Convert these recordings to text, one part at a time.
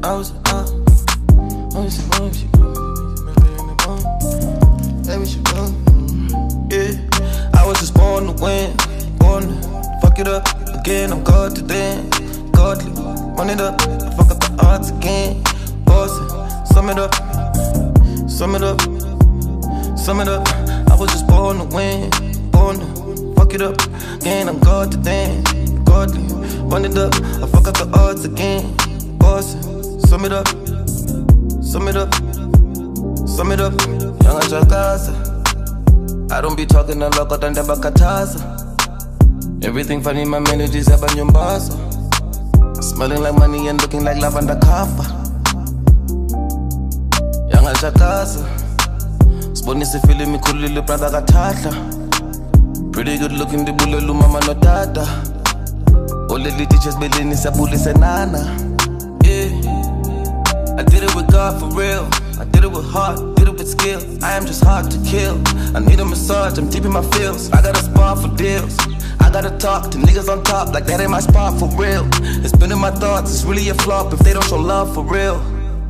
I was just born to win, born to fuck it up again. I'm God to then, godly. Run it up, fuck up the odds again. Bossy, sum it up, sum it up, sum it up. I was just born to win, born to fuck it up again. I'm God to then, godly. Run it up, I fuck up the odds again. Bossy, sum it up, sum it up, sum it up. Young Chakaza, I don't be talking a lot, than bakataza. Everything funny, my melodies have on your boss. Smelling like money and looking like lavender kafa. Young Chakaza, Sponisi feeling me cool little brother katahla. Pretty good looking, the bullet mama no dada. All the teachers building is a bullet nana. Yeah, I did it with God for real. I did it with heart, did it with skill. I am just hard to kill. I need a massage, I'm deep in my feels. I got a spot for deals. I gotta talk to niggas on top like that ain't my spot for real. It's been in my thoughts, it's really a flop if they don't show love for real.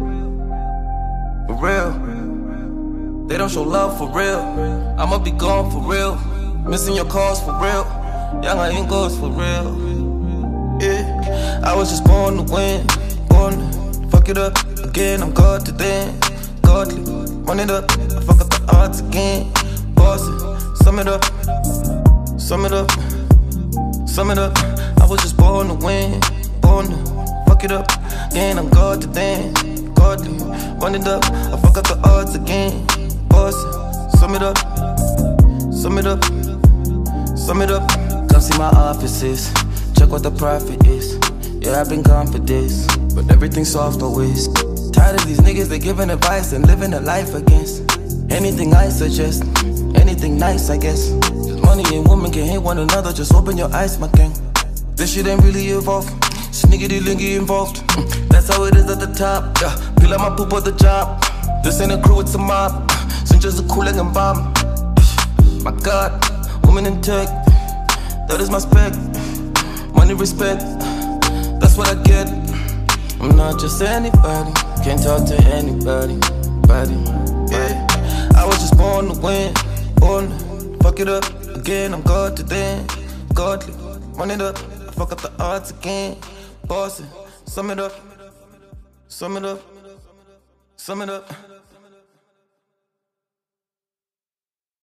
For real. They don't show love for real. I'ma be gone for real. Missing your calls for real. Young I ain't goes for real. Yeah, I was just born to win, born to fuck it up again. I'm God to then, godly. Run it up, I fuck up the odds again. Bossy, sum it up, sum it up, sum it up. I was just born to win, born to fuck it up again. I'm God to then, godly. Run it up, I fuck up the odds again. Bossy, sum it up, sum it up, sum it up. Come see my offices, check what the profit is. Yeah, I've been gone for this, but everything's soft always. Tired of these niggas, they giving advice and living a life against anything I suggest, anything nice I guess. Cause money and women can hate one another, just open your eyes my gang. This shit ain't really evolved, sniggity lingy involved. That's how it is at the top, yeah. Feel like my poop at the job. This ain't a crew, it's a mob. Since just a cooling and bomb. My God, woman in tech, that is my spec. Money, respect, that's what I get. I'm not just anybody, can't talk to anybody, yeah. I was just born to win, born to fuck it up again. I'm God to then, godly. Run it up, I fuck up the odds again. Bossy, sum it up, sum it up, sum it up.